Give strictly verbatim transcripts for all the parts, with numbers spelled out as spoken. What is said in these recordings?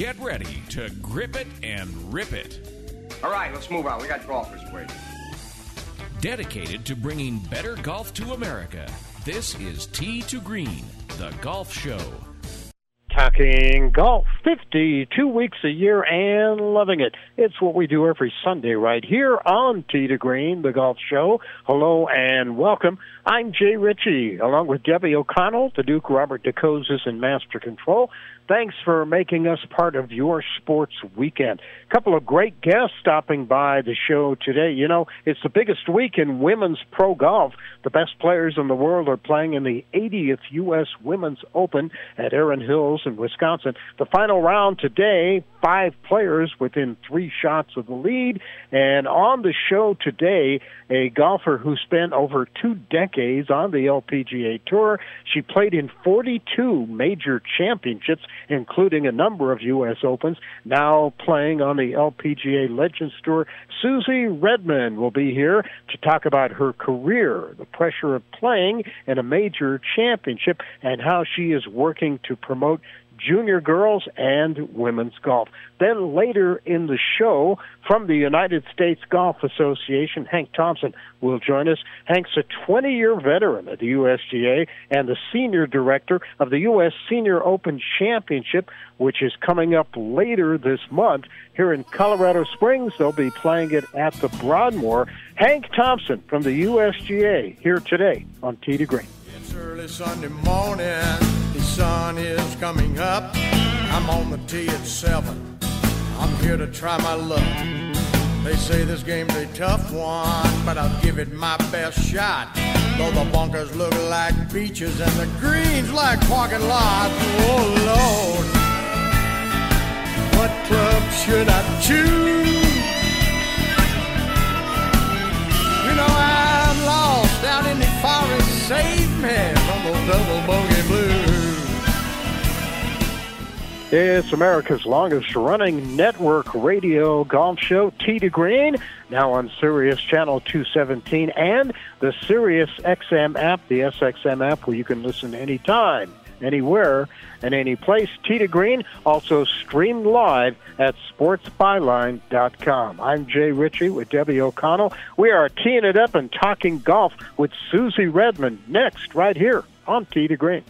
Get ready to grip it and rip it. All right, let's move on. We got golfers waiting. Dedicated to bringing better golf to America, this is Tee to Green, the golf show. Talking golf, fifty-two weeks a year and loving it. It's what we do every Sunday right here on Tee to Green, the golf show. Hello and welcome. I'm Jay Ritchie, along with Debbie O'Connell, the Duke Robert DeCozes in Master Control. Thanks for making us part of your sports weekend. A couple of great guests stopping by the show today. You know, it's the biggest week in women's pro golf. The best players in the world are playing in the eightieth U S Women's Open at Erin Hills in Wisconsin. The final round today, five players within three shots of the lead. And on the show today, a golfer who spent over two decades on the L P G A Tour. She played in forty-two major championships, including a number of U S Opens, now playing on the L P G A Legends Tour. Susie Redmond will be here to talk about her career, the pressure of playing in a major championship, and how she is working to promote junior girls and women's golf. Then later in the show, from the United States Golf Association, Hank Thompson will join us. Hank's a twenty-year veteran of the U S G A and the senior director of the U S Senior Open Championship, which is coming up later this month here in Colorado Springs. They'll be playing it at the Broadmoor. Hank Thompson from the U S G A here today on Tee to Green. It's early Sunday morning. The sun is coming up. I'm on the tee at seven. I'm here to try my luck. They say this game's a tough one, but I'll give it my best shot. Though the bunkers look like beaches and the greens like parking lots. Oh, Lord, what club should I choose? You know I'm lost out in the forest. Save me from those double bogey blues. It's America's longest-running network radio golf show, Tee to Green, now on Sirius Channel two seventeen and the Sirius X M app, the S X M app, where you can listen anytime, anywhere, and any place. Tee to Green, also streamed live at sports byline dot com. I'm Jay Ritchie with Debbie O'Connell. We are teeing it up and talking golf with Susie Redmond next, right here on Tee to Green.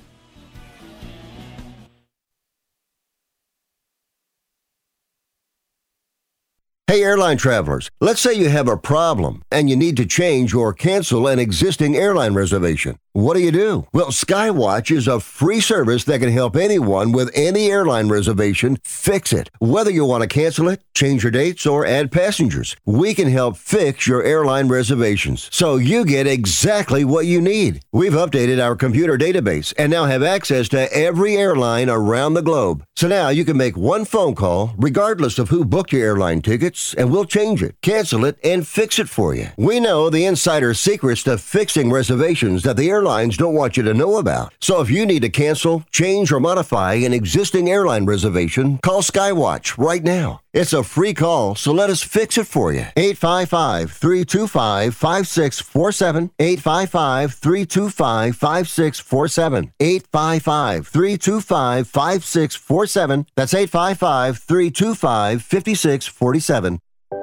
Hey, airline travelers, let's say you have a problem and you need to change or cancel an existing airline reservation. What do you do? Well, Skywatch is a free service that can help anyone with any airline reservation fix it. Whether you want to cancel it, change your dates, or add passengers, we can help fix your airline reservations so you get exactly what you need. We've updated our computer database and now have access to every airline around the globe. So now you can make one phone call regardless of who booked your airline tickets, and we'll change it, cancel it, and fix it for you. We know the insider secrets to fixing reservations that the airlines don't want you to know about. So if you need to cancel, change, or modify an existing airline reservation, call Skywatch right now. It's a free call, so let us fix it for you. eight five five, three two five, five six four seven. eight five five, three two five, five six four seven. eight five five, three two five, five six four seven. That's eight five five, three two five, five six four seven.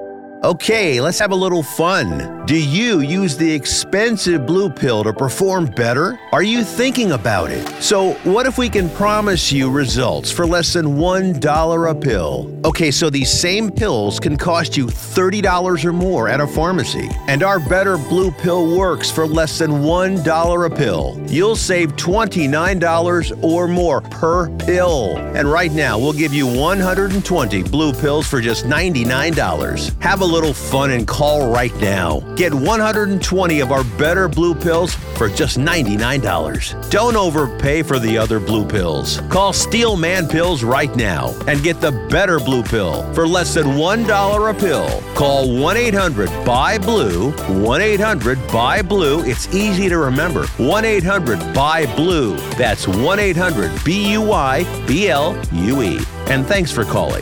Okay, let's have a little fun. Do you use the expensive blue pill to perform better? Are you thinking about it? So what if we can promise you results for less than one dollar a pill? Okay, so these same pills can cost you thirty dollars or more at a pharmacy. And our Better Blue Pill works for less than one dollar a pill. You'll save twenty-nine dollars or more per pill. And right now, we'll give you one hundred twenty blue pills for just ninety-nine dollars. Have a little fun and call right now. Get one hundred twenty of our Better Blue Pills for just ninety-nine dollars. Don't overpay for the other blue pills. Call Steel Man Pills right now and get the Better Blue Pill for less than one dollar a pill. Call one eight hundred B U Y BLUE, one eight hundred B U Y BLUE. It's easy to remember. one eight hundred B U Y BLUE. That's one eight hundred B U Y B L U E. And thanks for calling.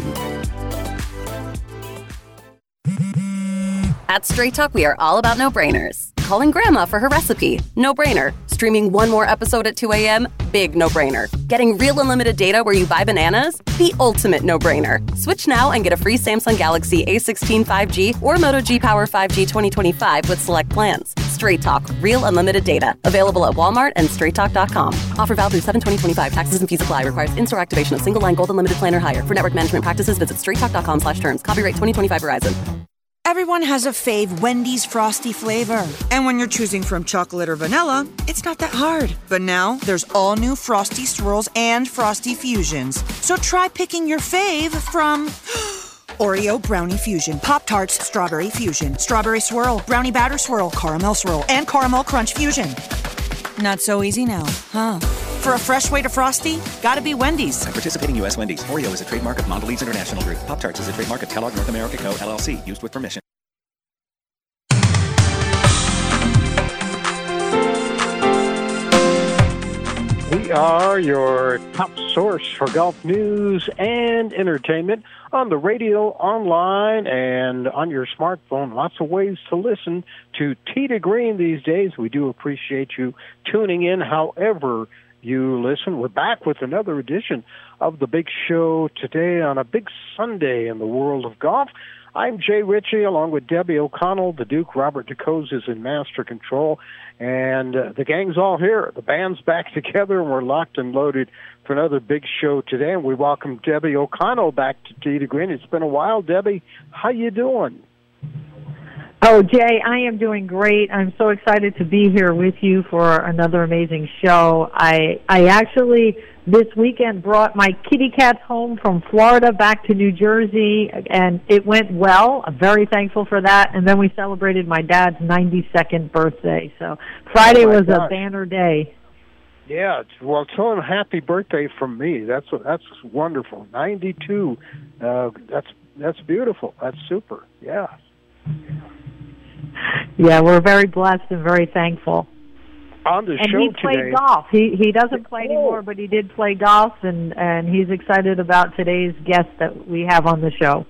At Straight Talk, we are all about no-brainers. calling Grandma for her recipe. No-brainer. Streaming one more episode at two a.m.? Big no-brainer. Getting real unlimited data where you buy bananas? The ultimate no-brainer. Switch now and get a free Samsung Galaxy A sixteen five G or Moto G Power five G twenty twenty-five with select plans. Straight Talk. Real unlimited data. Available at Walmart and straight talk dot com. Offer valid through seven twenty twenty-five. Taxes and fees apply. Requires in-store activation of single line gold unlimited plan or higher. For network management practices, visit straight talk dot com slash terms. Copyright twenty twenty-five Verizon. Everyone has a fave Wendy's Frosty flavor. And when you're choosing from chocolate or vanilla, it's not that hard. But now, there's all new Frosty Swirls and Frosty Fusions. So try picking your fave from Oreo Brownie Fusion, Pop-Tarts Strawberry Fusion, Strawberry Swirl, Brownie Batter Swirl, Caramel Swirl, and Caramel Crunch Fusion. Not so easy now, huh? For a fresh way to Frosty, gotta be Wendy's. At participating U S Wendy's. Oreo is a trademark of Mondelez International Group. Pop-Tarts is a trademark of Kellogg North America Co., L L C. Used with permission. We are your top source for golf news and entertainment on the radio, online, and on your smartphone. Lots of ways to listen to Tee to Green these days. We do appreciate you tuning in however you listen. We're back with another edition of The Big Show today on a big Sunday in the world of golf. I'm Jay Ritchie, along with Debbie O'Connell, the Duke. Robert DeCoze is in master control, and uh, the gang's all here. The band's back together, and we're locked and loaded for another big show today. And we welcome Debbie O'Connell back to Tee to Green. It's been a while, Debbie. How you doing? Oh, Jay, I am doing great. I'm so excited to be here with you for another amazing show. I I actually this weekend brought my kitty cats home from Florida back to New Jersey, and it went well. I'm very thankful for that. And then we celebrated my dad's ninety-second birthday. So Friday oh was gosh. a banner day. Yeah, well, tell him happy birthday from me. That's that's wonderful. ninety-two. Uh, that's that's beautiful. That's super. Yeah. Yeah, we're very blessed and very thankful. On the and show he played today, golf. He he doesn't play anymore, but he did play golf, and, and he's excited about today's guest that we have on the show.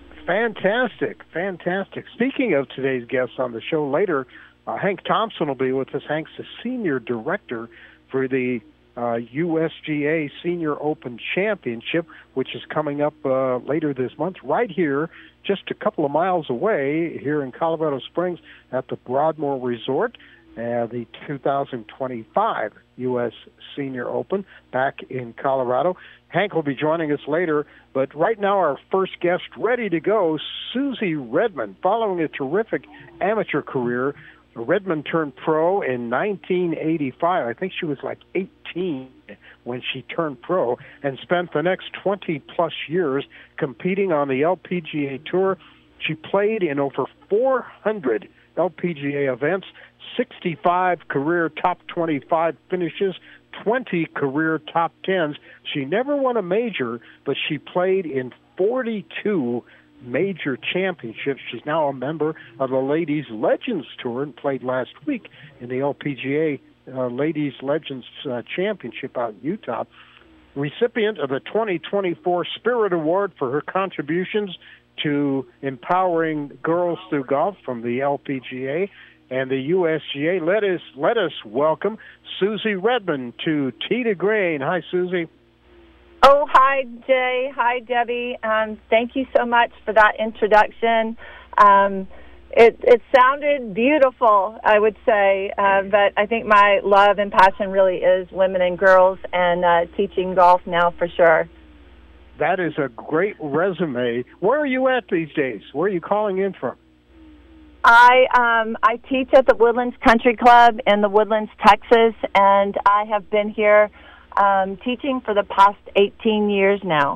Fantastic, fantastic. Speaking of today's guest on the show later, uh, Hank Thompson will be with us. Hank's the senior director for the uh, U S G A Senior Open Championship, which is coming up uh, later this month right here, just a couple of miles away here in Colorado Springs at the Broadmoor Resort. Uh, the two thousand twenty-five U S Senior Open back in Colorado. Hank will be joining us later, but right now our first guest ready to go, Susie Redmond. Following a terrific amateur career, Redmond turned pro in nineteen eighty-five. I think she was like eighteen when she turned pro, and spent the next twenty-plus years competing on the L P G A Tour. She played in over four hundred L P G A events, sixty-five career top twenty-five finishes, twenty career top tens. She never won a major, but she played in forty-two major championships. She's now a member of the Ladies Legends Tour and played last week in the L P G A uh, Ladies Legends uh, Championship out in Utah. Recipient of the twenty twenty-four Spirit Award for her contributions to empowering girls through golf from the L P G A and the U S G A. Let us let us welcome Susie Redmond to Tee to Green. Hi, Susie. Oh, hi, Jay. Hi, Debbie. Um, thank you so much for that introduction. Um, it, it sounded beautiful, I would say, uh, but I think my love and passion really is women and girls and uh, teaching golf now for sure. That is a great resume. Where are you at these days? Where are you calling in from? I um, I teach at the Woodlands Country Club in the Woodlands, Texas, and I have been here um, teaching for the past eighteen years now.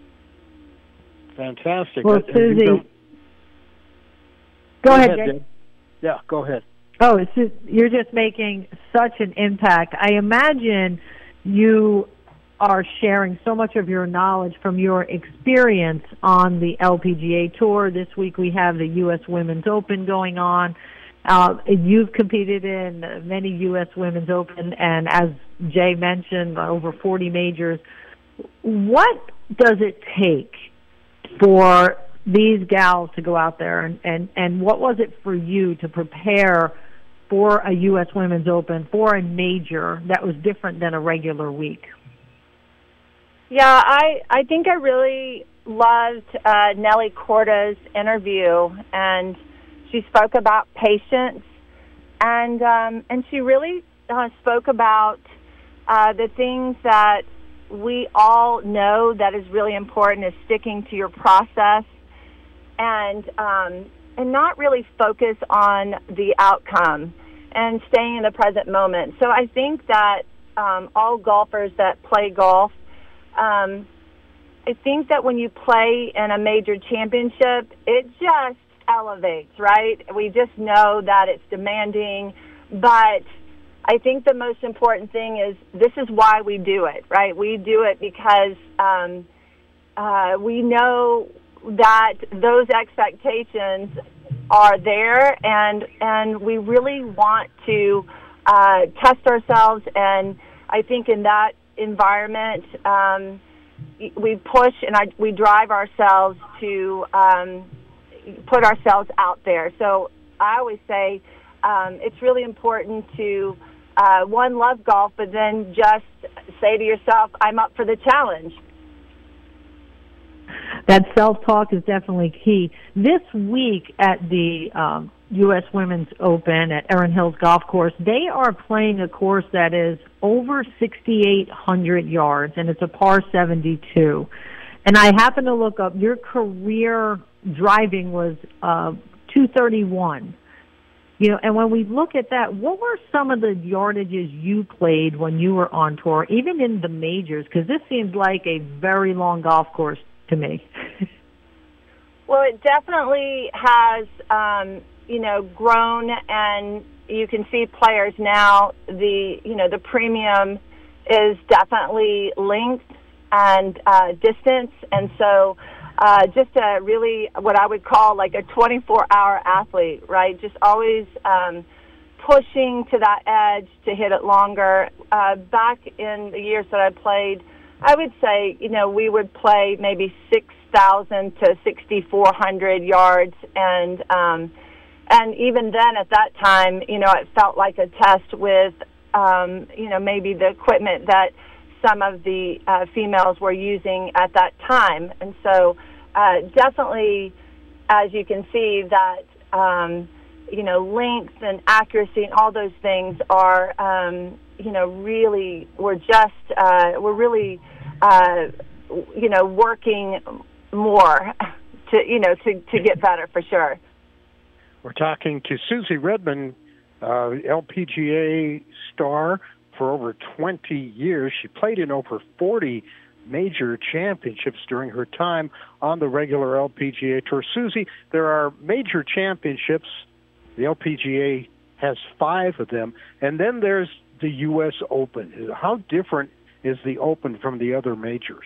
Fantastic. Well, Susie, go, go ahead, ahead Jay. Dave. Yeah, go ahead. Oh, it's just, you're just making such an impact. I imagine you are sharing so much of your knowledge from your experience on the L P G A Tour. This week we have the U S Women's Open going on. Uh, you've competed in many U S Women's Open, and as Jay mentioned, over forty majors. What does it take for these gals to go out there, and, and, and what was it for you to prepare for a U S Women's Open, for a major that was different than a regular week? Yeah, I, I think I really loved uh, Nelly Korda's interview, and she spoke about patience, and um, and she really uh, spoke about uh, the things that we all know that is really important is sticking to your process and um, and not really focus on the outcome and staying in the present moment. So I think that um, all golfers that play golf, um, I think that when you play in a major championship, it just elevates, right? We just know that it's demanding, but I think the most important thing is this is why we do it, right? We do it because um, uh, we know that those expectations are there, and and we really want to uh, test ourselves. And I think in that environment, um, we push and I, we drive ourselves to um, put ourselves out there. So I always say um, it's really important to Uh, one, love golf, but then just say to yourself, I'm up for the challenge. That self-talk is definitely key. This week at the um, U S Women's Open at Erin Hills Golf Course, they are playing a course that is over sixty-eight hundred yards, and it's a par seventy-two. And I happened to look up, your career driving was uh, two thirty-one. You know, and when we look at that, what were some of the yardages you played when you were on tour, even in the majors? Because this seems like a very long golf course to me. Well, it definitely has, um, you know, grown, and you can see players now. The you know the premium is definitely length and uh, distance, and so. Uh, just a really what I would call like a twenty-four hour athlete, right? Just always um, pushing to that edge to hit it longer. Uh, back in the years that I played, I would say, you know, we would play maybe six thousand to sixty-four hundred yards. And um, and even then at that time, you know, it felt like a test with, um, you know, maybe the equipment that some of the uh, females were using at that time. And so uh, definitely, as you can see, that, um, you know, length and accuracy and all those things are, um, you know, really, we're just, uh, we're really, uh, you know, working more to, you know, to, to get better for sure. We're talking to Susie Redmond, uh, L P G A star, for over twenty years. She played in over forty major championships during her time on the regular L P G A Tour. Susie, there are major championships. The L P G A has five of them. And then there's the U S Open. How different is the Open from the other majors?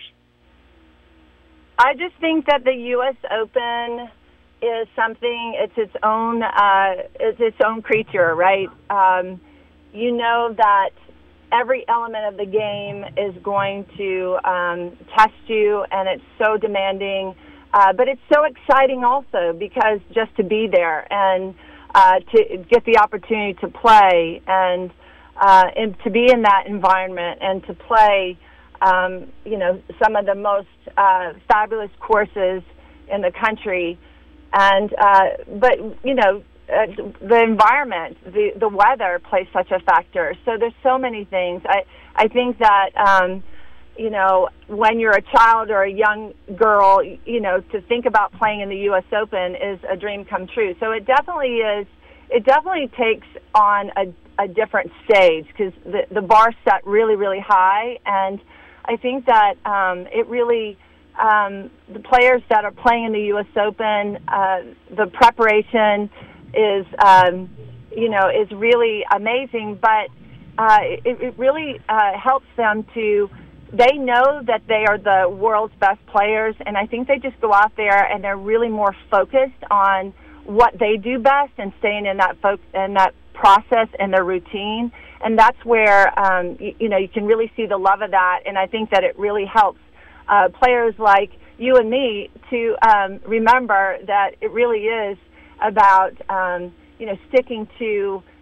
I just think that the U S Open is something, it's its own, uh, it's its own creature, right? Um, you know that every element of the game is going to um, test you, and it's so demanding. Uh, but it's so exciting also because just to be there and uh, to get the opportunity to play and, uh, and to be in that environment and to play, um, you know, some of the most uh, fabulous courses in the country. And uh, but, you know, Uh, the environment, the the weather plays such a factor. So there's so many things. I I think that um, you know, when you're a child or a young girl, you know, to think about playing in the U S Open is a dream come true. So it definitely is. It definitely takes on a a different stage because the the bar's set really really high, and I think that um, it really. Um, the players that are playing in the U S Open, uh, the preparation is, um, you know, is really amazing, but uh, it, it really uh, helps them to, they know that they are the world's best players, and I think they just go out there and they're really more focused on what they do best and staying in that fo- in that process and their routine, and that's where, um, you, you know, you can really see the love of that, and I think that it really helps Uh, players like you and me to um, remember that it really is about, um, you know, sticking to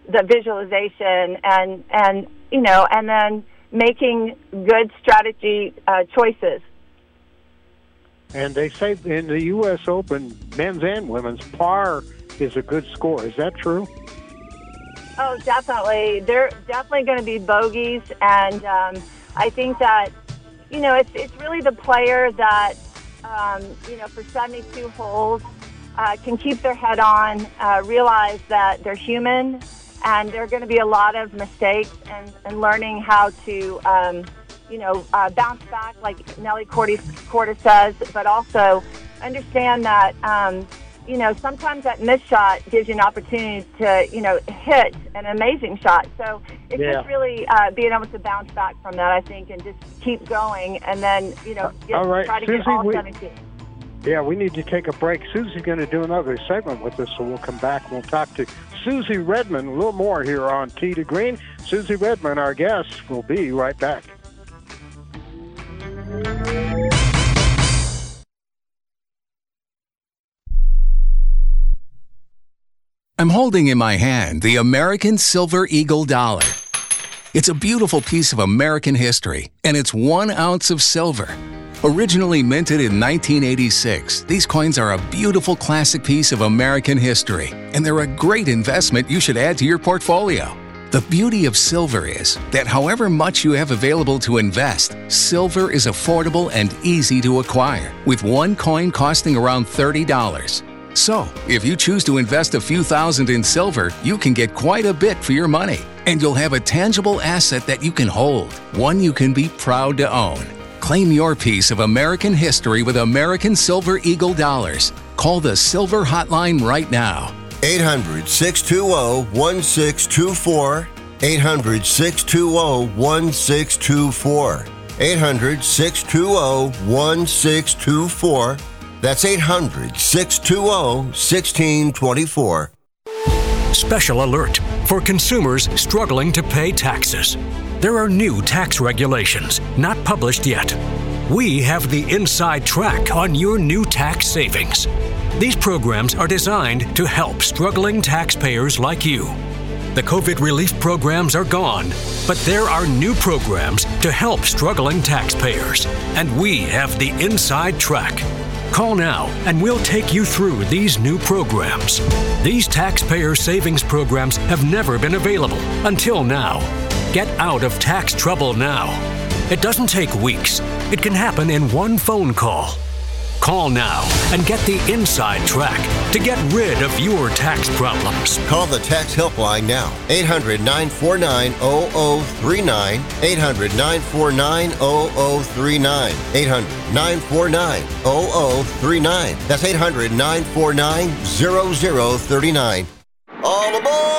the visualization and, and you know, and then making good strategy uh, choices. And they say in the U S Open, men's and women's, par is a good score. Is that true? Oh, definitely. There are definitely going to be bogeys, and um, I think that, you know, it's it's really the player that, um, you know, for seventy-two holes uh, can keep their head on, uh, realize that they're human, and there are going to be a lot of mistakes, and, and learning how to, um, you know, uh, bounce back, like Nelly Cordes, Cordes says, but also understand that, um, you know, sometimes that missed shot gives you an opportunity to, you know, hit an amazing shot. So it's yeah. just really uh, being able to bounce back from that, I think, and just keep going, and then, you know, get, all right. try to Susie, get all we, seventeen. Yeah, we need to take a break. Susie's going to do another segment with us, so we'll come back. We'll talk to Susie Redmond a little more here on Tee to Green. Susie Redmond, our guest, will be right back. I'm holding in my hand the American Silver Eagle dollar. It's a beautiful piece of American history, and it's one ounce of silver. Originally minted in nineteen eighty-six, these coins are a beautiful classic piece of American history, and they're a great investment you should add to your portfolio. The beauty of silver is that however much you have available to invest, silver is affordable and easy to acquire, with one coin costing around thirty dollars. So, if you choose to invest a few thousand in silver, you can get quite a bit for your money, and you'll have a tangible asset that you can hold, one you can be proud to own. Claim your piece of American history with American Silver Eagle dollars. Call the Silver Hotline right now. eight hundred, six two zero, one six two four. eight hundred, six two zero, one six two four. eight hundred, six two zero, one six two four. That's eight hundred, six two zero, one six two four. Special alert for consumers struggling to pay taxes. There are new tax regulations, not published yet. We have the inside track on your new tax savings. These programs are designed to help struggling taxpayers like you. The COVID relief programs are gone, but there are new programs to help struggling taxpayers, and we have the inside track. Call now and we'll take you through these new programs. These taxpayer savings programs have never been available until now. Get out of tax trouble now. It doesn't take weeks. It can happen in one phone call. Call now and get the inside track to get rid of your tax problems. Call the tax helpline now. eight hundred, nine four nine, zero zero three nine. eight hundred, nine four nine, zero zero three nine. eight hundred, nine four nine, zero zero three nine. That's eight hundred, nine four nine, zero zero three nine. All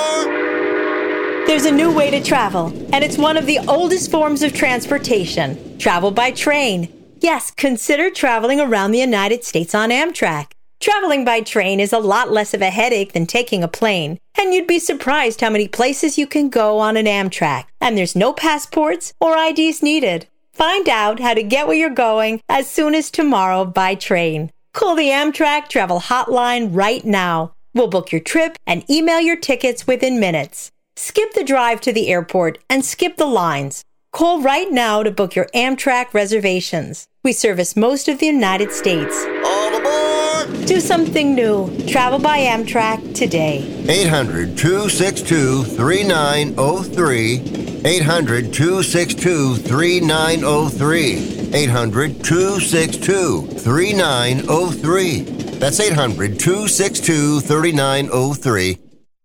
aboard! There's a new way to travel, and it's one of the oldest forms of transportation. Travel by train. Yes, consider traveling around the United States on Amtrak. Traveling by train is a lot less of a headache than taking a plane, and you'd be surprised how many places you can go on an Amtrak, and there's no passports or I Ds needed. Find out how to get where you're going as soon as tomorrow by train. Call the Amtrak Travel Hotline right now. We'll book your trip and email your tickets within minutes. Skip the drive to the airport and skip the lines. Call right now to book your Amtrak reservations. We service most of the United States. All aboard! Do something new. Travel by Amtrak today. eight hundred, two six two, three nine zero three. eight hundred, two six two, three nine zero three. eight hundred, two six two, three nine zero three. That's eight hundred, two six two, three nine zero three.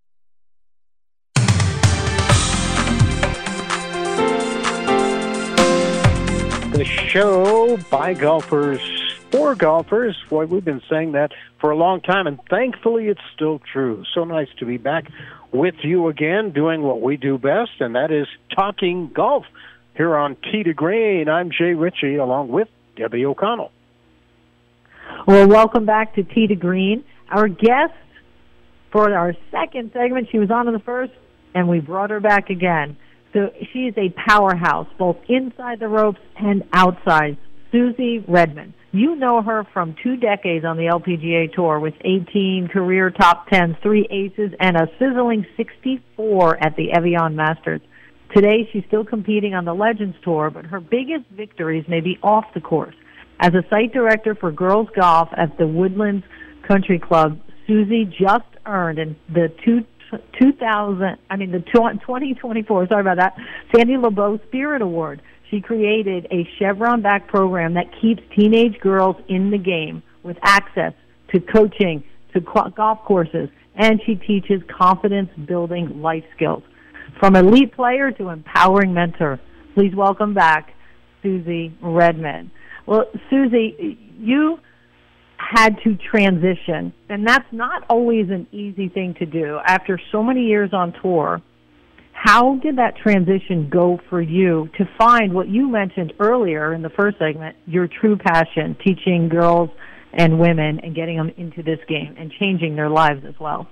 The show by golfers for golfers. Boy, we've been saying that for a long time, and thankfully it's still true. So nice to be back with you again, doing what we do best, and that is talking golf here on Tee to Green. I'm Jay Ritchie, along with Debbie O'Connell. Well, welcome back to Tee to Green. Our guest for our second segment, she was on in the first, and we brought her back again. So she is a powerhouse, both inside the ropes and outside. Susie Redmond. You know her from two decades on the L P G A Tour with eighteen career top tens, three aces, and a sizzling sixty-four at the Evian Masters. Today, she's still competing on the Legends Tour, but her biggest victories may be off the course. As a site director for girls golf at the Woodlands Country Club, Susie just earned in the two, two thousand, I mean the twenty twenty-four, sorry about that, Sandy LeBeau Spirit Award. She created a Chevron-backed program that keeps teenage girls in the game with access to coaching, to golf courses, and she teaches confidence-building life skills. From elite player to empowering mentor, please welcome back Susie Redman. Well, Susie, you had to transition, and that's not always an easy thing to do. After so many years on tour, how did that transition go for you to find what you mentioned earlier in the first segment, your true passion, teaching girls and women and getting them into this game and changing their lives as well?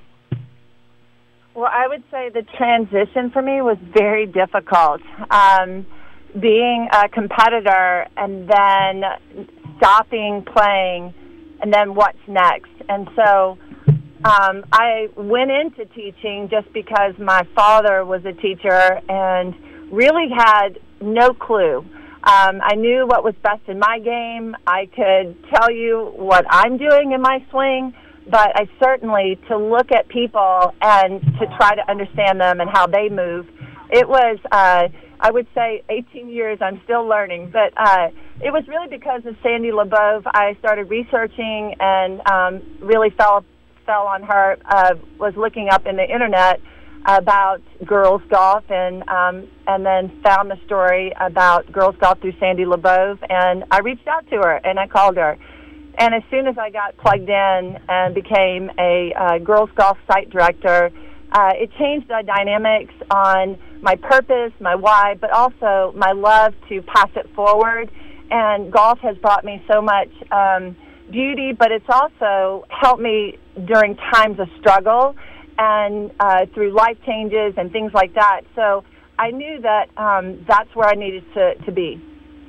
Well, I would say the transition for me was very difficult. Um, being a competitor and then stopping playing and then what's next. And so um, I went into teaching just because my father was a teacher and really had no clue. Um, I knew what was best in my game. I could tell you what I'm doing in my swing, but I certainly, to look at people and to try to understand them and how they move, it was, uh, I would say, eighteen years. I'm still learning. But uh, it was really because of Sandy LeBeau. I started researching and um, really fell fell on her, uh, was looking up in the Internet about girls golf, and um, and then found the story about girls golf through Sandy LeBeau, and I reached out to her, and I called her. And as soon as I got plugged in and became a uh, girls golf site director, uh, it changed the dynamics on my purpose, my why, but also my love to pass it forward. And golf has brought me so much um, beauty, but it's also helped me during times of struggle and uh, through life changes and things like that. So I knew that um, that's where I needed to, to be.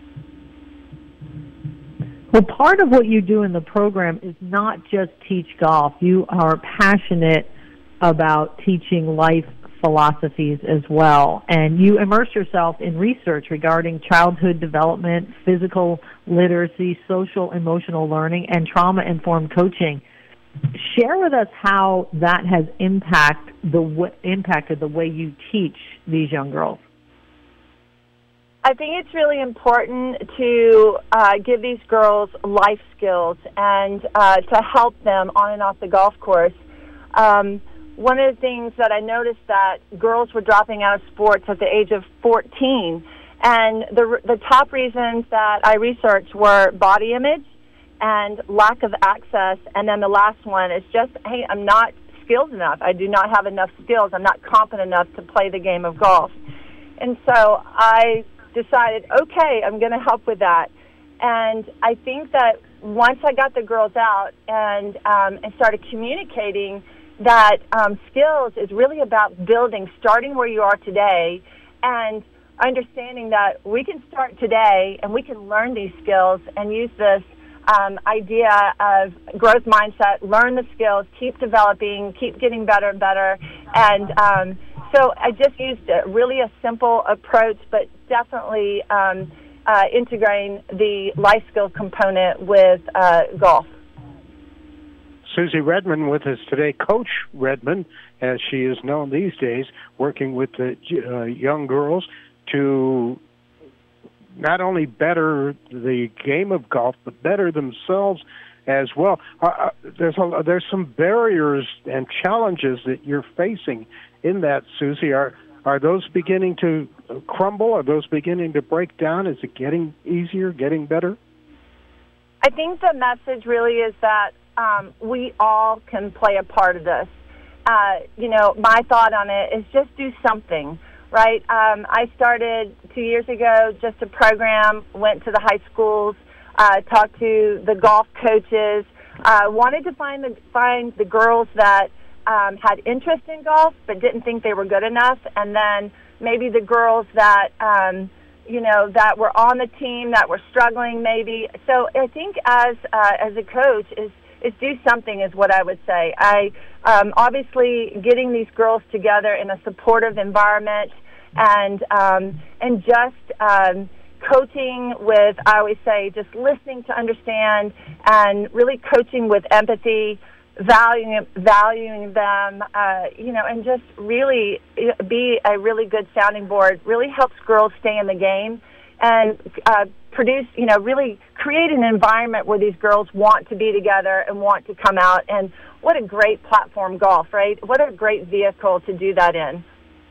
Well, part of what you do in the program is not just teach golf. You are passionate about teaching life philosophies as well, and you immerse yourself in research regarding childhood development, physical literacy, social emotional learning, and trauma-informed coaching. Share with us how that has impact the w- impacted the way you teach these young girls. I think it's really important to uh, give these girls life skills and uh, to help them on and off the golf course. Um, one of the things that I noticed that girls were dropping out of sports at the age of fourteen, and the the top reasons that I researched were body image and lack of access, and then the last one is just, hey, I'm not skilled enough. I do not have enough skills. I'm not competent enough to play the game of golf. And so I decided, okay, I'm going to help with that. And I think that once I got the girls out and um, and started communicating that um, skills is really about building, starting where you are today, and understanding that we can start today and we can learn these skills and use this um, idea of growth mindset, learn the skills, keep developing, keep getting better and better. And um, so I just used a, really a simple approach, but definitely um, uh, integrating the life skill component with uh, golf. Susie Redman with us today, Coach Redman, as she is known these days, working with the uh, young girls to not only better the game of golf, but better themselves as well. Uh, there's a, there's some barriers and challenges that you're facing in that, Susie. Are are those beginning to crumble? Are those beginning to break down? Is it getting easier, getting better? I think the message really is that um, we all can play a part of this. Uh, you know, my thought on it is just do something, right? Um, I started two years ago just a program, went to the high schools, uh, talked to the golf coaches, uh, wanted to find the, find the girls that um, had interest in golf but didn't think they were good enough, and then maybe the girls that, um, you know, that were on the team that were struggling maybe. So I think as uh, as a coach is is do something is what I would say. I um, obviously getting these girls together in a supportive environment and um, and just um, coaching with, I always say, just listening to understand and really coaching with empathy, valuing valuing them, uh, you know, and just really be a really good sounding board really helps girls stay in the game and uh, produce, you know, really create an environment where these girls want to be together and want to come out. And what a great platform golf, right? What a great vehicle to do that in.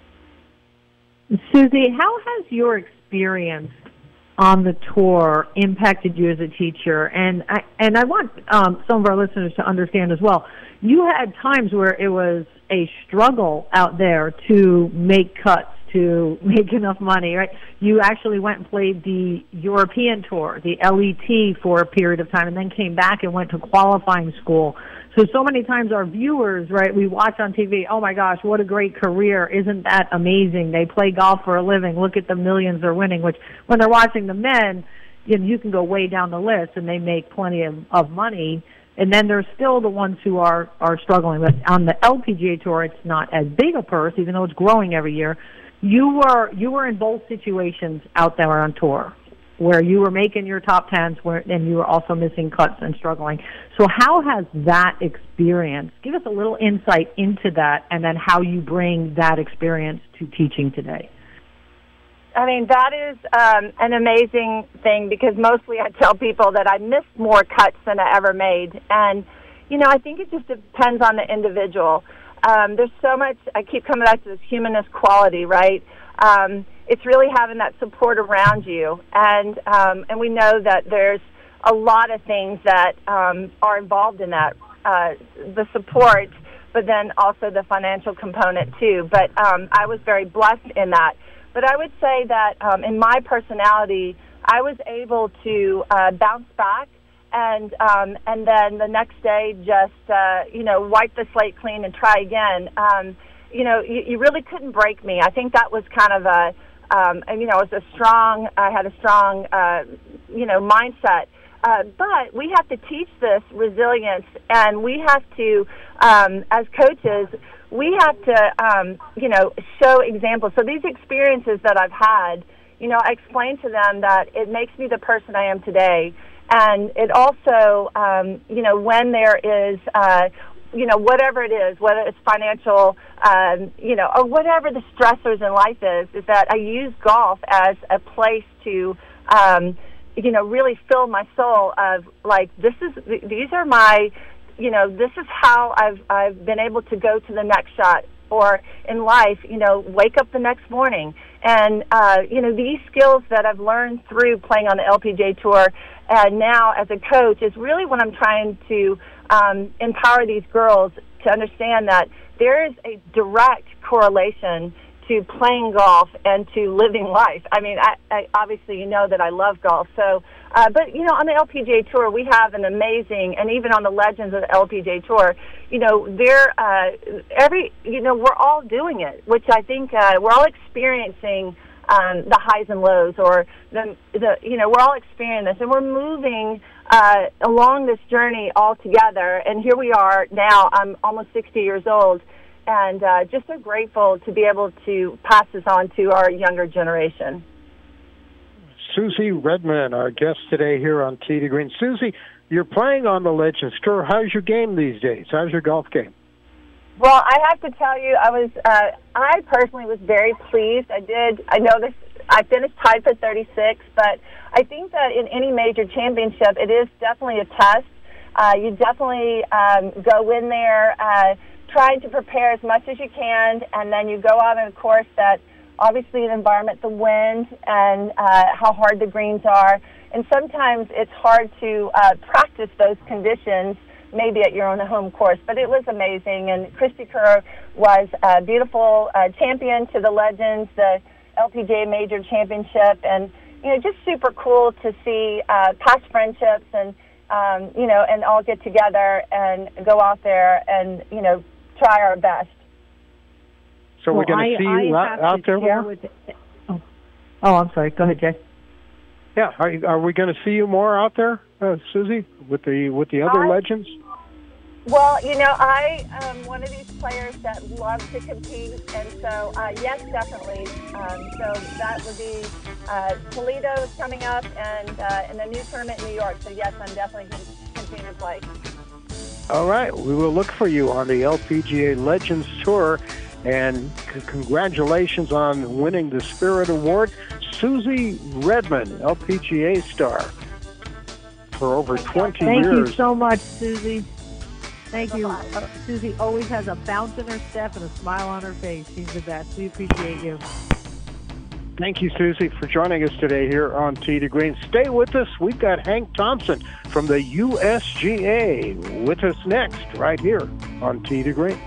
Susie, how has your experience on the tour impacted you as a teacher? And I, and I want um, some of our listeners to understand as well, you had times where it was a struggle out there to make cuts, to make enough money, right? You actually went and played the European tour, the L E T, for a period of time, and then came back and went to qualifying school. So, so many times our viewers, right, we watch on T V, oh my gosh, what a great career. Isn't that amazing? They play golf for a living. Look at the millions they're winning, which when they're watching the men, you know, you can go way down the list and they make plenty of, of money. And then there's still the ones who are, are struggling. But on the L P G A Tour, it's not as big a purse, even though it's growing every year. You were you were in both situations out there on tour, where you were making your top tens, where and you were also missing cuts and struggling. So how has that experience, give us a little insight into that, and then how you bring that experience to teaching today? I mean, that is um, an amazing thing, because mostly I tell people that I missed more cuts than I ever made. And, you know, I think it just depends on the individual. Um, there's so much, I keep coming back to this humanist quality, right? Um, it's really having that support around you. And um, and we know that there's a lot of things that um, are involved in that, uh, the support, but then also the financial component too. But um, I was very blessed in that. But I would say that um, in my personality, I was able to uh, bounce back and um, and then the next day just, uh, you know, wipe the slate clean and try again. Um, you know, you, you really couldn't break me. I think that was kind of a, um, you know, it was a strong, I had a strong, uh, you know, mindset. Uh, but we have to teach this resilience, and we have to, um, as coaches, we have to, um, you know, show examples. So these experiences that I've had, you know, I explain to them that it makes me the person I am today. And it also, um, you know, when there is, uh, you know, whatever it is, whether it's financial, um, you know, or whatever the stressors in life is, is that I use golf as a place to, um, you know, really fill my soul of, like, this is, these are my, you know, this is how I've I've been able to go to the next shot, or in life, you know, wake up the next morning. And, uh, you know, these skills that I've learned through playing on the L P G A Tour and now as a coach is really what I'm trying to um, empower these girls to understand, that there is a direct correlation to playing golf and to living life. I mean, I, I obviously, you know that I love golf. So, uh, but, you know, on the L P G A Tour, we have an amazing, and even on the Legends of the L P G A Tour, you know, they're, uh, every, you know, we're all doing it, which I think uh, we're all experiencing um, the highs and lows, or the, the, you know, we're all experiencing this, and we're moving uh, along this journey all together. And here we are now. I'm almost sixty years old. And uh, just so grateful to be able to pass this on to our younger generation. Susie Redman, our guest today here on Tee to Green. Susie, you're playing on the Legends Tour. How's your game these days? How's your golf game? Well, I have to tell you, I was, uh, I personally was very pleased. I did, I know this, I finished tied for thirty-six, but I think that in any major championship, it is definitely a test. Uh, you definitely um, go in there, uh, trying to prepare as much as you can, and then you go out on a course that obviously the environment, the wind, and uh, how hard the greens are. And sometimes it's hard to uh, practice those conditions maybe at your own home course. But it was amazing, and Christy Kerr was a beautiful uh, champion to the Legends, the L P G A Major Championship, and, you know, just super cool to see uh, past friendships and, um, you know, and all get together and go out there and, you know, try our best. So well, we're going to see you I out, out there more? with, oh. Oh, I'm sorry. Go ahead, Jay. Yeah, are, are we going to see you more out there, uh, Susie, with the with the other I, legends? Well, you know, I am one of these players that love to compete, and so uh, yes, definitely. Um, so that would be uh, Toledo is coming up, and uh, and a new tournament in New York. So yes, I'm definitely going to continue to play. All right, we will look for you on the L P G A Legends Tour, and c- congratulations on winning the Spirit Award. Susie Redmond, L P G A star for over twenty Thank years. Thank you so much, Susie. Thank you. Uh, Susie always has a bounce in her step and a smile on her face. She's the best. We appreciate you. Thank you, Susie, for joining us today here on Tee to Green. Stay with us. We've got Hank Thompson from the U S G A with us next, right here on Tee to Green.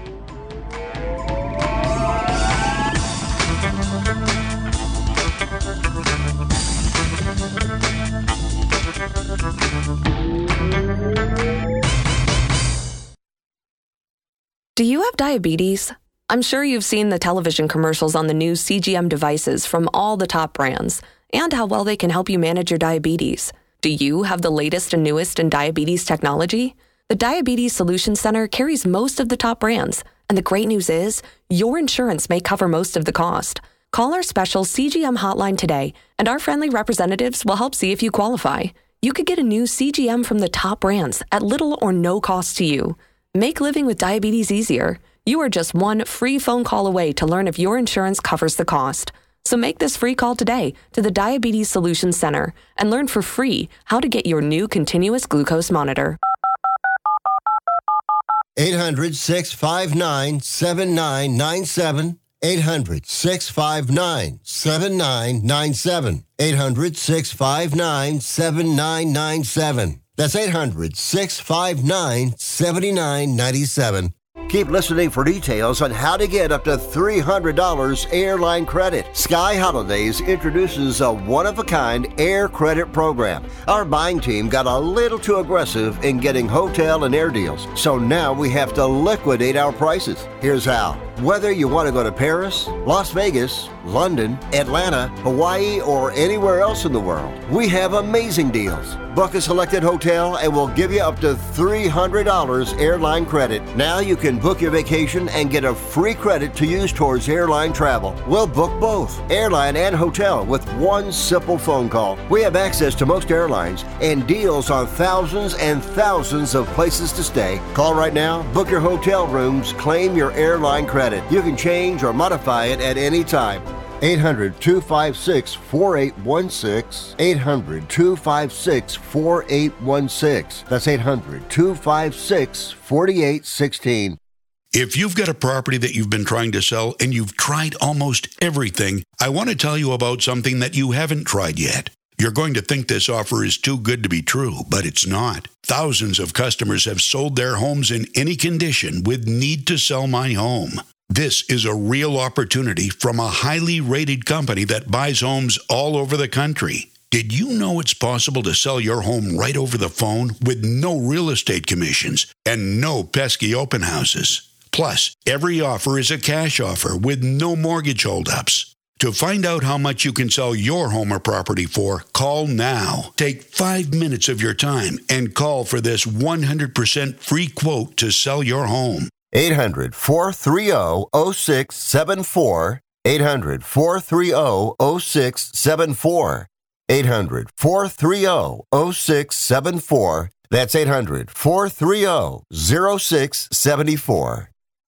Do you have diabetes? I'm sure you've seen the television commercials on the new C G M devices from all the top brands and how well they can help you manage your diabetes. Do you have the latest and newest in diabetes technology? The Diabetes Solution Center carries most of the top brands, and the great news is your insurance may cover most of the cost. Call our special C G M hotline today, and our friendly representatives will help see if you qualify. You could get a new C G M from the top brands at little or no cost to you. Make living with diabetes easier. You are just one free phone call away to learn if your insurance covers the cost. So make this free call today to the Diabetes Solution Center and learn for free how to get your new continuous glucose monitor. eight hundred, six five nine, seven nine nine seven. eight hundred, six five nine, seven nine nine seven. eight hundred, six five nine, seven nine nine seven. That's eight hundred, six five nine, seven nine nine seven. Keep listening for details on how to get up to three hundred dollars airline credit. Sky Holidays introduces a one-of-a-kind air credit program. Our buying team got a little too aggressive in getting hotel and air deals, so now we have to liquidate our prices. Here's how. Whether you want to go to Paris, Las Vegas, London, Atlanta, Hawaii, or anywhere else in the world, we have amazing deals. Book a selected hotel and we'll give you up to three hundred dollars airline credit. Now you can book your vacation and get a free credit to use towards airline travel. We'll book both, airline and hotel, with one simple phone call. We have access to most airlines and deals on thousands and thousands of places to stay. Call right now, book your hotel rooms, claim your airline credit. You can change or modify it at any time. eight hundred, two five six, four eight one six. eight hundred, two five six, four eight one six. That's eight hundred, two five six, four eight one six. If you've got a property that you've been trying to sell and you've tried almost everything, I want to tell you about something that you haven't tried yet. You're going to think this offer is too good to be true, but it's not. Thousands of customers have sold their homes in any condition with Need to Sell My Home. This is a real opportunity from a highly rated company that buys homes all over the country. Did you know it's possible to sell your home right over the phone with no real estate commissions and no pesky open houses? Plus, every offer is a cash offer with no mortgage holdups. To find out how much you can sell your home or property for, call now. Take five minutes of your time and call for this one hundred percent free quote to sell your home. eight hundred, four three zero, zero six seven four. eight hundred, four three zero, zero six seven four. eight hundred, four three zero, zero six seven four. That's eight hundred, four three zero, zero six seven four.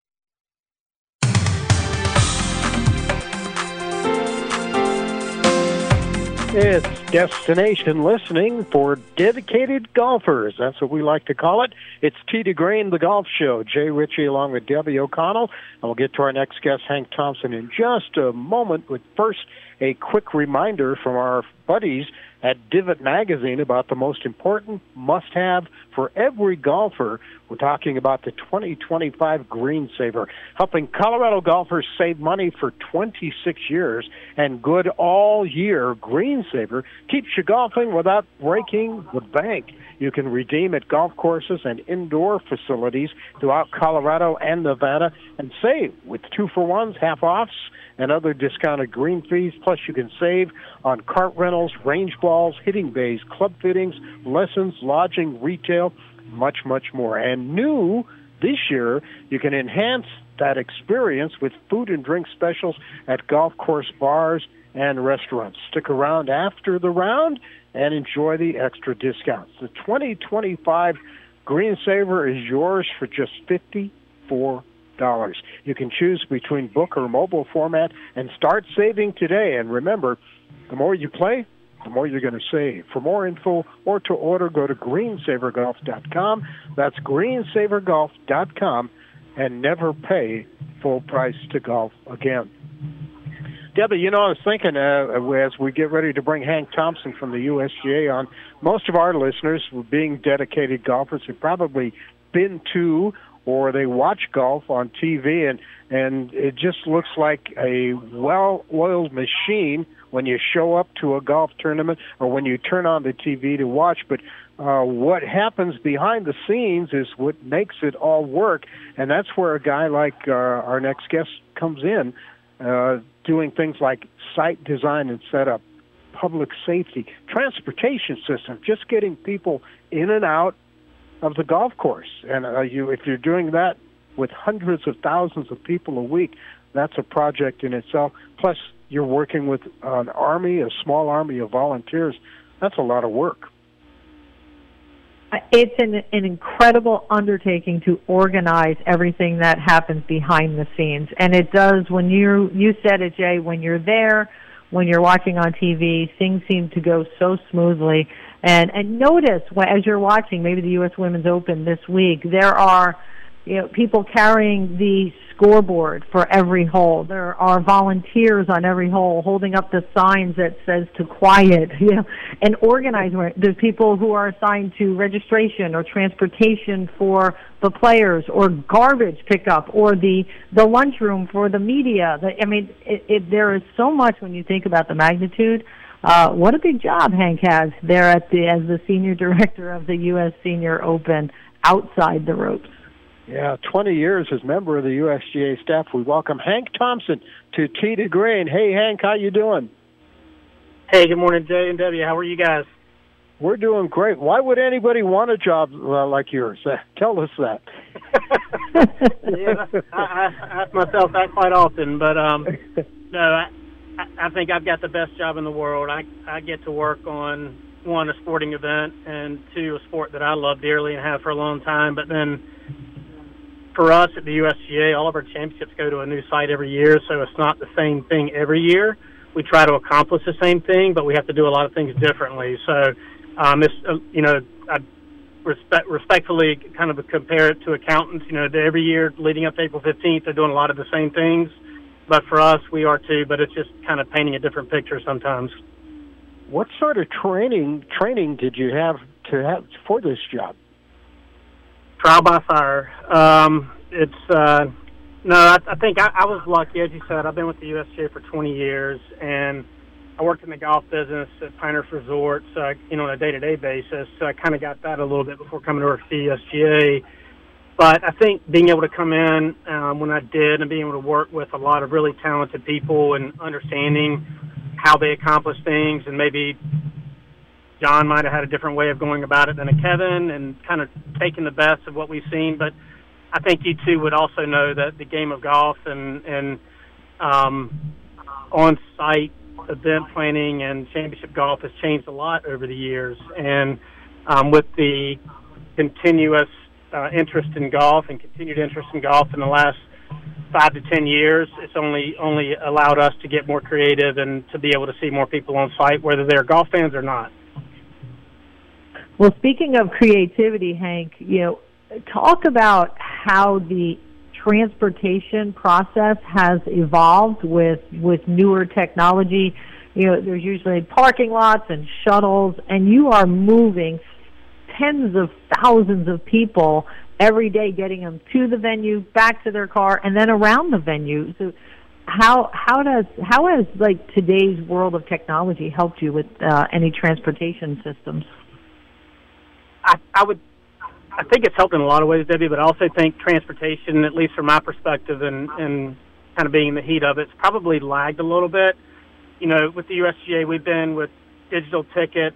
It's Destination Listening for dedicated golfers. That's what we like to call it. It's Tee to Green, the golf show. Jay Ritchie along with Debbie O'Connell. And we'll get to our next guest, Hank Thompson, in just a moment. But first, a quick reminder from our buddies at Divot Magazine about the most important must-have for every golfer. We're talking about the twenty twenty-five Green Saver, helping Colorado golfers save money for twenty-six years and good all year. Green Saver keeps you golfing without breaking the bank. You can redeem at golf courses and indoor facilities throughout Colorado and Nevada and save with two-for-ones, half-offs, and other discounted green fees. Plus, you can save on cart rentals, range balls, hitting bays, club fittings, lessons, lodging, retail, much, much more. And new this year, you can enhance that experience with food and drink specials at golf course bars and restaurants. Stick around after the round and enjoy the extra discounts. The twenty twenty-five Green Saver is yours for just fifty-four dollars. You can choose between book or mobile format and start saving today. And remember, the more you play, the more you're going to save. For more info or to order, go to green saver golf dot com. That's green saver golf dot com, and never pay full price to golf again. Debbie, you know, I was thinking uh, as we get ready to bring Hank Thompson from the U S G A on, most of our listeners, being dedicated golfers, have probably been to or they watch golf on T V, and, and it just looks like a well-oiled machine when you show up to a golf tournament or when you turn on the T V to watch. But uh, what happens behind the scenes is what makes it all work, and that's where a guy like uh, our next guest comes in, uh, doing things like site design and setup, public safety, transportation system, just getting people in and out of the golf course. And uh, you, if you're doing that with hundreds of thousands of people a week, that's a project in itself. Plus, you're working with an army, a small army of volunteers. That's a lot of work. It's an, an incredible undertaking to organize everything that happens behind the scenes. And it does, when you, you said it, Jay, when you're there, when you're watching on T V, things seem to go so smoothly. And, and notice, as you're watching, maybe the U S Women's Open this week, there are, you know, people carrying the scoreboard for every hole. There are volunteers on every hole holding up the signs that says to quiet, you know, and organizing. There's people who are assigned to registration or transportation for the players, or garbage pickup, or the, the lunchroom for the media. The, I mean, it, it, there is so much when you think about the magnitude. Uh, what a big job Hank has there at the, as the senior director of the U S Senior Open outside the ropes. Yeah, twenty years as member of the U S G A staff. We welcome Hank Thompson to Tee to Green. Hey, Hank, how you doing? Hey, good morning, Jay and Debbie. How are you guys? We're doing great. Why would anybody want a job uh, like yours? Uh, tell us that. yeah, I, I ask myself that quite often, but um, no, I, I think I've got the best job in the world. I, I get to work on, one, a sporting event, and two, a sport that I love dearly and have for a long time. But then for us at the U S G A, all of our championships go to a new site every year, so it's not the same thing every year. We try to accomplish the same thing, but we have to do a lot of things differently. So, um, it's, uh, you know, I respect, respectfully kind of compare it to accountants. You know, every year leading up to April fifteenth, they're doing a lot of the same things. But for us, we are too, but it's just kind of painting a different picture sometimes. What sort of training training did you have to have for this job? Trial by fire. Um, it's, uh, no, I, I think I, I was lucky, as you said. I've been with the U S G A for twenty years, and I worked in the golf business at Pinehurst Resorts, uh, you know, on a day-to-day basis. So I kind of got that a little bit before coming to work at the U S G A. But I think being able to come in um, when I did and being able to work with a lot of really talented people and understanding how they accomplish things, and maybe John might have had a different way of going about it than a Kevin, and kind of taking the best of what we've seen. But I think you two would also know that the game of golf and, and um, on-site event planning and championship golf has changed a lot over the years. And um, with the continuous uh, interest in golf and continued interest in golf in the last five to ten years, it's only only allowed us to get more creative and to be able to see more people on site, whether they're golf fans or not. Well, speaking of creativity, Hank, you know, talk about how the transportation process has evolved with with newer technology. you know, there's usually parking lots and shuttles, and you are moving tens of thousands of people every day, getting them to the venue, back to their car, and then around the venue. So how how does how has like today's world of technology helped you with uh, any transportation systems? I, I would I think it's helped in a lot of ways, Debbie, but I also think transportation, at least from my perspective and, and kind of being in the heat of it, it's probably lagged a little bit. You know, with the U S G A, we've been with digital tickets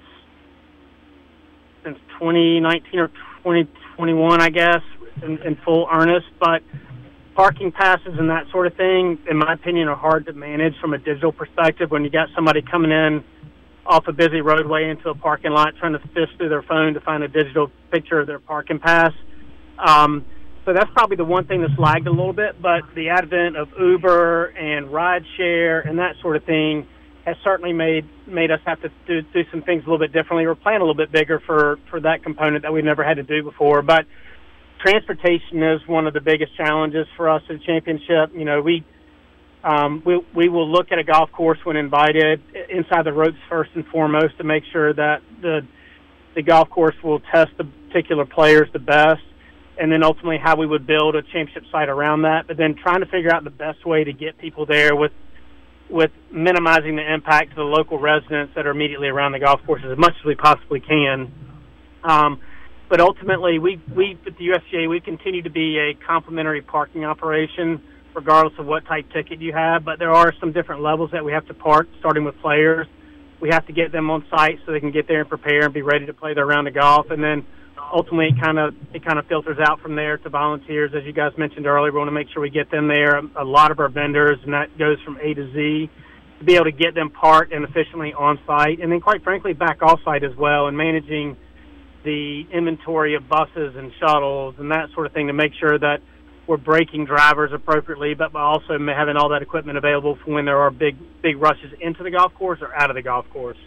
since twenty nineteen or twenty twenty-one, I guess, in, in full earnest. But parking passes and that sort of thing, in my opinion, are hard to manage from a digital perspective when you got somebody coming in off a busy roadway into a parking lot trying to fish through their phone to find a digital picture of their parking pass. Um, so that's probably the one thing that's lagged a little bit, but the advent of Uber and rideshare and that sort of thing has certainly made made us have to do, do some things a little bit differently. We're planning a little bit bigger for, for that component that we've never had to do before. But transportation is one of the biggest challenges for us at the championship. You know, we um, we we will look at a golf course when invited inside the ropes first and foremost to make sure that the the golf course will test the particular players the best, and then ultimately how we would build a championship site around that. But then trying to figure out the best way to get people there with with minimizing the impact to the local residents that are immediately around the golf courses as much as we possibly can. Um, but ultimately, we, we at the U S G A, we continue to be a complimentary parking operation, regardless of what type ticket you have. But there are some different levels that we have to park, starting with players. We have to get them on site so they can get there and prepare and be ready to play their round of golf. And then ultimately, it kind of it kind of filters out from there to volunteers, as you guys mentioned earlier. We want to make sure we get them there. A lot of our vendors, and that goes from A to Z, to be able to get them parked and efficiently on site, and then quite frankly back off site as well, and managing the inventory of buses and shuttles and that sort of thing to make sure that we're braking drivers appropriately, but by also having all that equipment available for when there are big big rushes into the golf course or out of the golf course.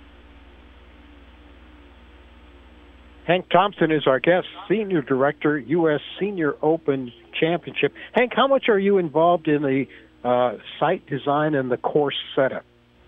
Hank Thompson is our guest, Senior Director, U S Senior Open Championship. Hank, how much are you involved in the uh, site design and the course setup?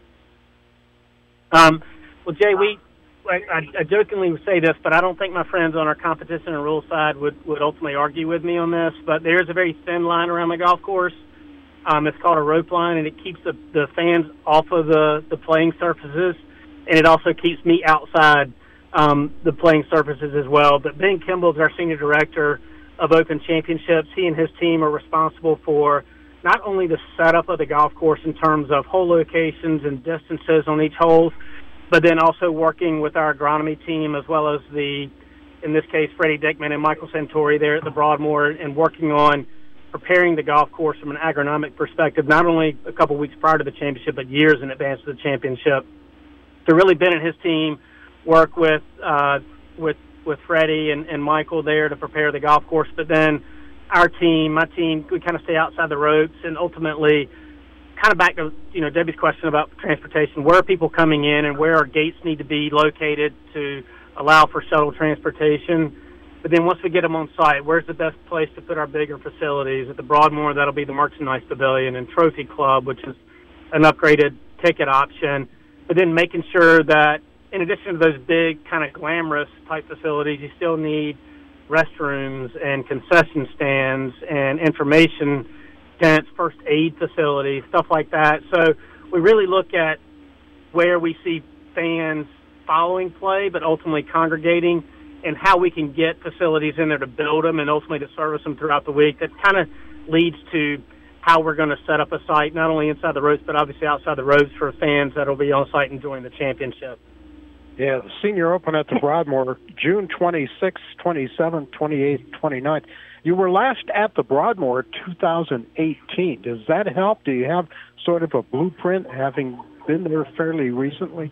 Um, well, Jay, we I, I jokingly would say this, but I don't think my friends on our competition and rules side would, would ultimately argue with me on this, but there's a very thin line around the golf course. Um, it's called a rope line, and it keeps the, the fans off of the, the playing surfaces, and it also keeps me outside Um, the playing surfaces as well. But Ben Kimball is our Senior Director of Open Championships. He and his team are responsible for not only the setup of the golf course in terms of hole locations and distances on each hole, but then also working with our agronomy team as well as the, in this case, Freddie Dickman and Michael Santori there at the Broadmoor, and working on preparing the golf course from an agronomic perspective, not only a couple weeks prior to the championship, but years in advance of the championship. So really Ben and his team work with uh, with with Freddie and, and Michael there to prepare the golf course. But then our team, my team, we kind of stay outside the ropes, and ultimately kind of back to, you know, Debbie's question about transportation, where are people coming in and where our gates need to be located to allow for shuttle transportation. But then once we get them on site, where's the best place to put our bigger facilities? At the Broadmoor, that'll be the Merchandise Pavilion and Trophy Club, which is an upgraded ticket option. But then making sure that in addition to those big kind of glamorous type facilities, you still need restrooms and concession stands and information tents, first aid facilities, stuff like that. So we really look at where we see fans following play, but ultimately congregating, and how we can get facilities in there to build them and ultimately to service them throughout the week. That kind of leads to how we're going to set up a site, not only inside the ropes, but obviously outside the ropes for fans that will be on site enjoying the championship. Yeah, the Senior Open at the Broadmoor, June twenty-sixth, twenty-seventh, twenty-eighth, twenty-ninth. You were last at the Broadmoor two thousand eighteen. Does that help? Do you have sort of a blueprint, having been there fairly recently?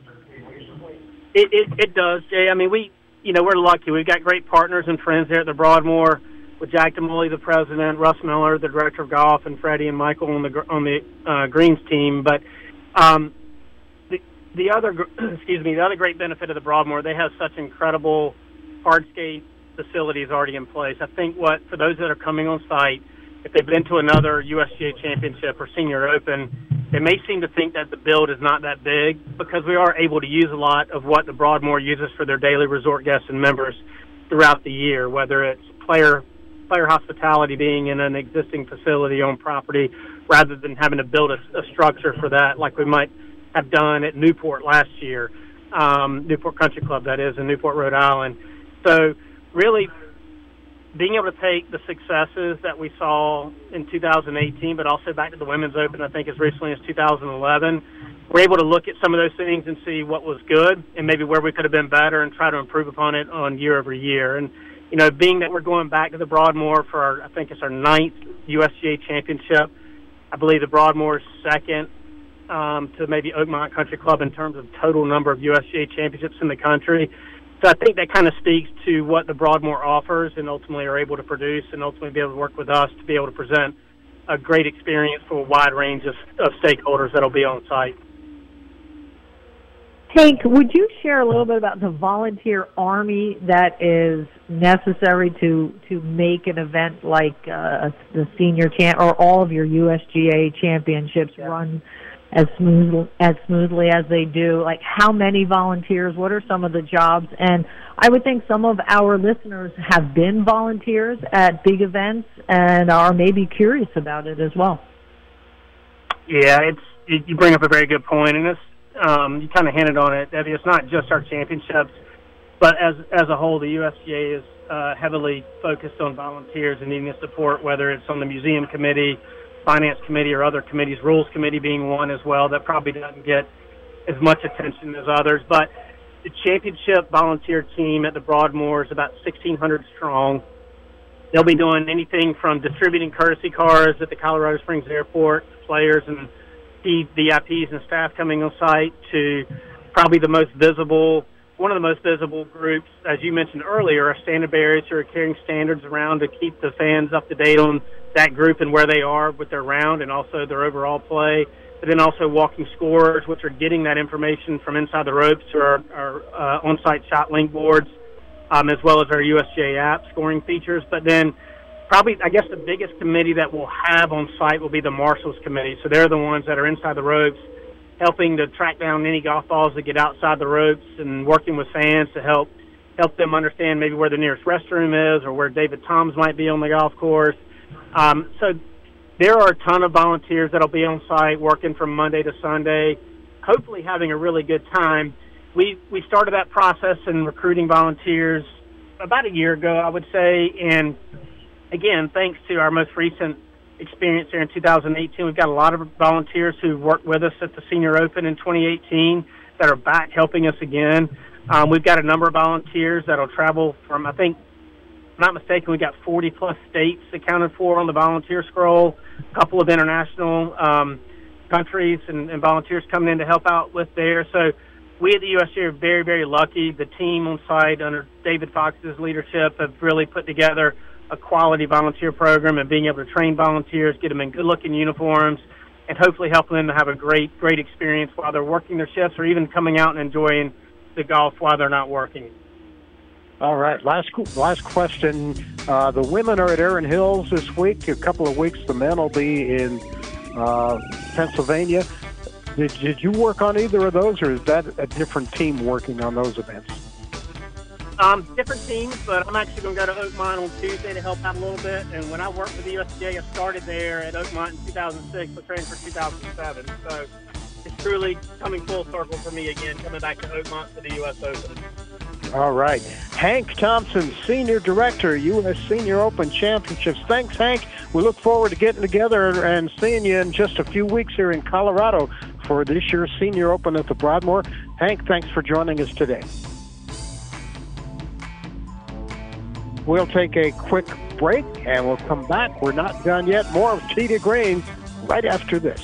It, it, it does, Jay. I mean, we, you know, we're lucky. We've got great partners and friends there at the Broadmoor, with Jack DeMolay, the president, Russ Miller, the director of golf, and Freddie and Michael on the on the uh, greens team. But um, the the other excuse me, the other great benefit of the Broadmoor, they have such incredible hardscape facilities already in place. I think what for those that are coming on site, if they've been to another U S G A championship or Senior Open, they may seem to think that the build is not that big because we are able to use a lot of what the Broadmoor uses for their daily resort guests and members throughout the year, whether it's player player hospitality being in an existing facility on property rather than having to build a, a structure for that like we might have done at Newport last year, um, Newport Country Club, that is, in Newport, Rhode Island. So really being able to take the successes that we saw in two thousand eighteen, but also back to the Women's Open, I think as recently as two thousand eleven, we're able to look at some of those things and see what was good and maybe where we could have been better and try to improve upon it on year over year. And, you know, being that we're going back to the Broadmoor for, our, I think it's our ninth U S G A championship, I believe the Broadmoor is second um, to maybe Oakmont Country Club in terms of total number of U S G A championships in the country. So I think that kind of speaks to what the Broadmoor offers and ultimately are able to produce and ultimately be able to work with us to be able to present a great experience for a wide range of, of stakeholders that will be on site. Hank, would you share a little bit about the volunteer army that is necessary to to make an event like uh, the senior champ or all of your U S G A championships yeah. run as smooth as smoothly as they do? Like, how many volunteers? What are some of the jobs? And I would think some of our listeners have been volunteers at big events and are maybe curious about it as well. Yeah, it's you bring up a very good point, and it's. Um, you kind of hinted on it, Debbie. It's not just our championships, but as as a whole, the U S G A is uh, heavily focused on volunteers and needing the support, whether it's on the museum committee, finance committee, or other committees, rules committee being one as well, that probably doesn't get as much attention as others. But the championship volunteer team at the Broadmoor is about sixteen hundred strong. They'll be doing anything from distributing courtesy cars at the Colorado Springs Airport to players and V I Ps and staff coming on site to probably the most visible, one of the most visible groups, as you mentioned earlier, are standard bearers who are carrying standards around to keep the fans up to date on that group and where they are with their round and also their overall play. But then also walking scorers, which are getting that information from inside the ropes to our, our uh, on-site shot link boards, um, as well as our U S G A app scoring features. But then probably, I guess, the biggest committee that we'll have on site will be the Marshals Committee. So they're the ones that are inside the ropes, helping to track down any golf balls that get outside the ropes and working with fans to help help them understand maybe where the nearest restroom is or where David Toms might be on the golf course. Um, so there are a ton of volunteers that will be on site working from Monday to Sunday, hopefully having a really good time. We we started that process in recruiting volunteers about a year ago, I would say, and again, thanks to our most recent experience here in two thousand eighteen, we've got a lot of volunteers who worked with us at the Senior Open in twenty eighteen that are back helping us again. Um, we've got a number of volunteers that will travel from, I think, if I'm not mistaken, we've got forty-plus states accounted for on the volunteer scroll, a couple of international um, countries and, and volunteers coming in to help out with there. So we at the U S G A are very, very lucky. The team on site under David Fox's leadership have really put together a quality volunteer program and being able to train volunteers, get them in good-looking uniforms, and hopefully helping them to have a great, great experience while they're working their shifts or even coming out and enjoying the golf while they're not working. All right, last last question. Uh, the women are at Erin Hills this week. A couple of weeks, the men will be in uh, Pennsylvania. Did, did you work on either of those, or is that a different team working on those events? Um, different teams, but I'm actually going to go to Oakmont on Tuesday to help out a little bit. And when I worked with the U S G A, I started there at Oakmont in two thousand six, but trained for two thousand seven. So it's truly coming full circle for me again, coming back to Oakmont for the U S Open. All right. Hank Thompson, Senior Director, U S Senior Open Championships. Thanks, Hank. We look forward to getting together and seeing you in just a few weeks here in Colorado for this year's Senior Open at the Broadmoor. Hank, thanks for joining us today. We'll take a quick break, and we'll come back. We're not done yet. More of Tee to Green right after this.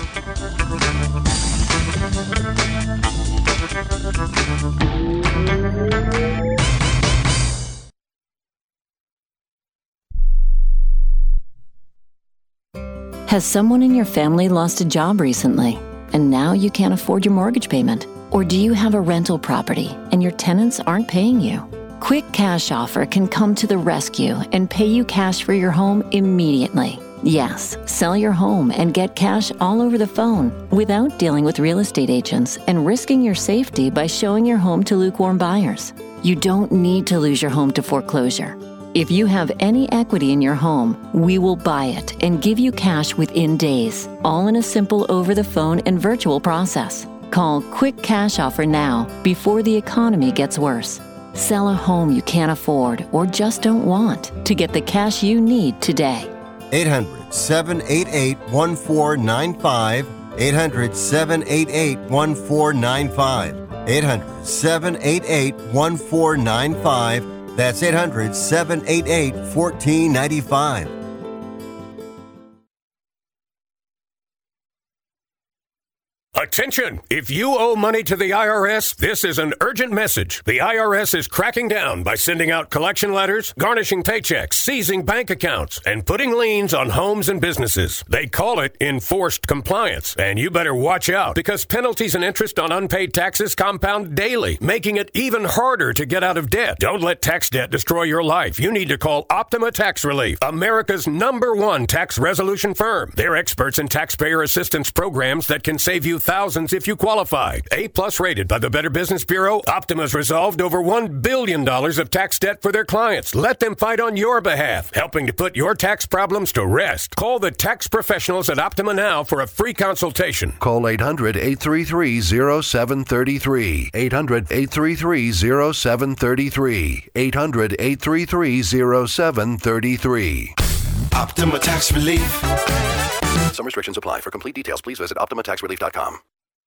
Has someone in your family lost a job recently, and now you can't afford your mortgage payment? Or do you have a rental property, and your tenants aren't paying you? Quick Cash Offer can come to the rescue and pay you cash for your home immediately. Yes, sell your home and get cash all over the phone without dealing with real estate agents and risking your safety by showing your home to lukewarm buyers. You don't need to lose your home to foreclosure. If you have any equity in your home, we will buy it and give you cash within days, all in a simple over-the-phone and virtual process. Call Quick Cash Offer now before the economy gets worse. Sell a home you can't afford or just don't want to get the cash you need today. eight hundred, seven eight eight, one four nine five. eight hundred, seven eight eight, one four nine five. eight hundred, seven eight eight, one four nine five. That's eight hundred, seven eight eight, one four nine five. Attention! If you owe money to the I R S, this is an urgent message. The I R S is cracking down by sending out collection letters, garnishing paychecks, seizing bank accounts, and putting liens on homes and businesses. They call it enforced compliance, and you better watch out because penalties and interest on unpaid taxes compound daily, making it even harder to get out of debt. Don't let tax debt destroy your life. You need to call Optima Tax Relief, America's number one tax resolution firm. They're experts in taxpayer assistance programs that can save you thousands if you qualify. A-plus rated by the Better Business Bureau, Optima's resolved over one billion dollars of tax debt for their clients. Let them fight on your behalf, helping to put your tax problems to rest. Call the tax professionals at Optima now for a free consultation. Call eight hundred, eight three three, zero seven three three. eight hundred, eight three three, zero seven three three. eight hundred, eight three three, zero seven three three. Optima Tax Relief. Some restrictions apply. For complete details, please visit Optima Tax Relief dot com.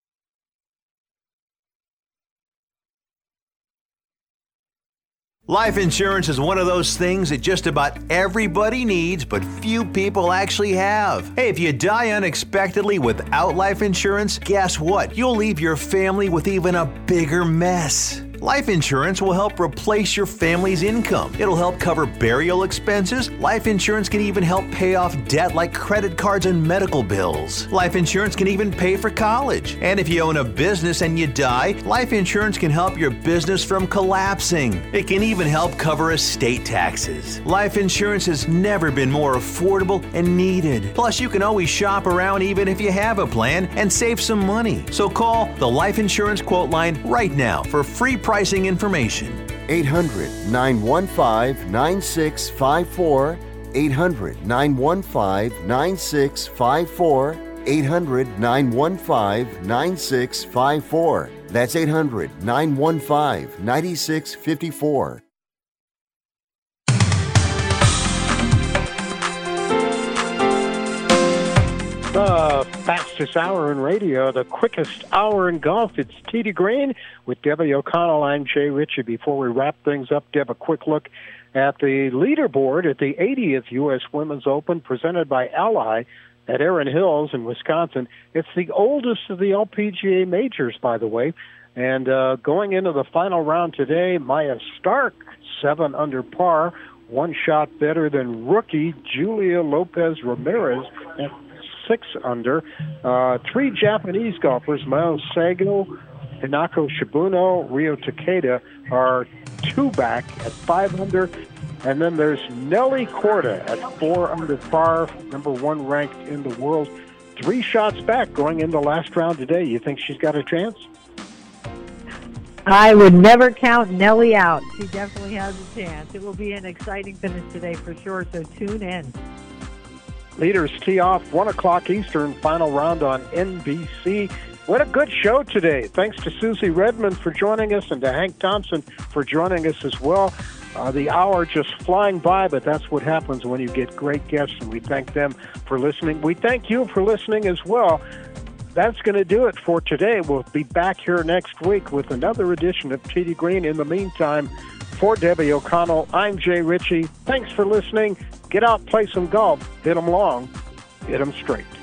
Life insurance is one of those things that just about everybody needs, but few people actually have. Hey, if you die unexpectedly without life insurance, guess what? You'll leave your family with even a bigger mess. Life insurance will help replace your family's income. It'll help cover burial expenses. Life insurance can even help pay off debt like credit cards and medical bills. Life insurance can even pay for college. And if you own a business and you die, life insurance can help your business from collapsing. It can even help cover estate taxes. Life insurance has never been more affordable and needed. Plus, you can always shop around even if you have a plan and save some money. So call the Life Insurance Quote Line right now for free pricing information. eight hundred, nine one five, nine six five four. eight hundred, nine one five, nine six five four. eight hundred, nine one five, nine six five four. That's eight hundred, nine one five, nine six five four. The fastest hour in radio, the quickest hour in golf. It's Tee to Green with Debbie O'Connell. I'm Jay Ritchie. Before we wrap things up, Deb, a quick look at the leaderboard at the eightieth U S Women's Open presented by Ally at Erin Hills in Wisconsin. It's the oldest of the L P G A majors, by the way. And uh, going into the final round today, Maya Stark, seven under par, one shot better than rookie Julia Lopez Ramirez at six under. Uh, three Japanese golfers, Mao Sago, Hinako Shibuno, Ryo Takeda, are two back at five under. And then there's Nelly Korda at four under par, number one ranked in the world. Three shots back going into last round today. You think she's got a chance? I would never count Nelly out. She definitely has a chance. It will be an exciting finish today for sure, so tune in. Leaders tee off one o'clock Eastern, final round on N B C. What a good show today. Thanks to Susie Redmond for joining us and to Hank Thompson for joining us as well. Uh, the hour just flying by, but that's what happens when you get great guests, and we thank them for listening. We thank you for listening as well. That's going to do it for today. We'll be back here next week with another edition of Tee to Green. In the meantime, for Debbie O'Connell, I'm Jay Ritchie. Thanks for listening. Get out, play some golf, hit them long, hit them straight.